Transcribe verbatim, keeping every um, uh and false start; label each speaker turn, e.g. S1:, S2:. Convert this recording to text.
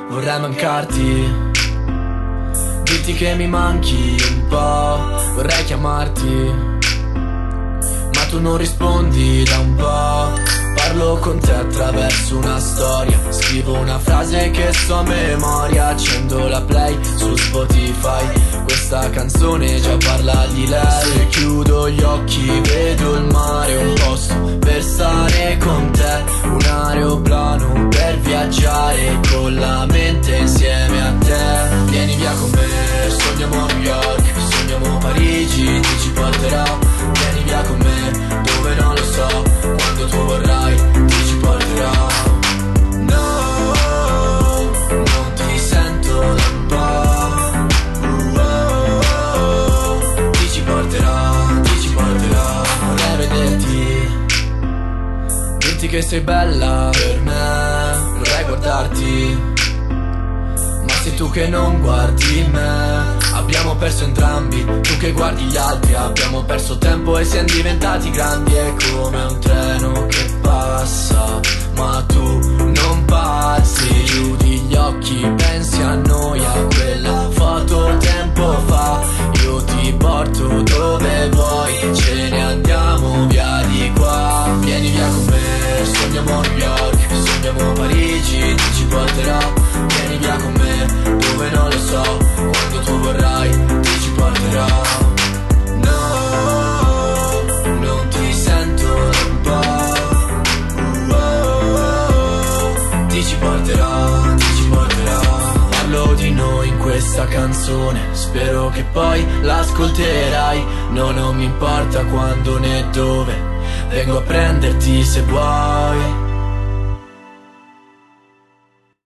S1: vorrei mancarti, dirti che mi manchi un po', vorrei chiamarti, ma tu non rispondi da un po'. Parlo con te attraverso una storia, scrivo una frase che so a memoria, accendo la play su Spotify, questa canzone già parla di lei. Se chiudo gli occhi vedo il mare, un posto per stare con te, un aeroplano per viaggiare con la mente insieme a te. Vieni via con me, sogniamo New York, sogniamo Parigi, ti ci porterò. Vieni via con me, dove non lo so, quando tu vorrai, ti ci porterò. No, non ti sento da un po'. Uh, oh, oh, ti ci porterò, ti ci porterò. Vorrei vederti, dirti che sei bella per me, vorrei guardarti, ma sei tu che non guardi me. Abbiamo perso entrambi, tu che guardi gli altri. Abbiamo perso tempo e siamo diventati grandi. È come un treno che passa, ma tu non passi. Chiudi gli occhi, pensi a noi, a quella foto tempo fa. Io ti porto dove vuoi, ce ne andiamo via di qua. Vieni via con me, sogniamo New York, sogniamo Parigi, ti ci porterò. Vieni via con me, dove non lo so, quando tu vorrai, ti ci porterò. No, non ti sento da un po'. Uh, oh, oh, ti ci porterò, ti ci porterò. Parlo di noi in questa canzone, spero che poi l'ascolterai. No, non mi importa quando né dove, vengo a prenderti se vuoi.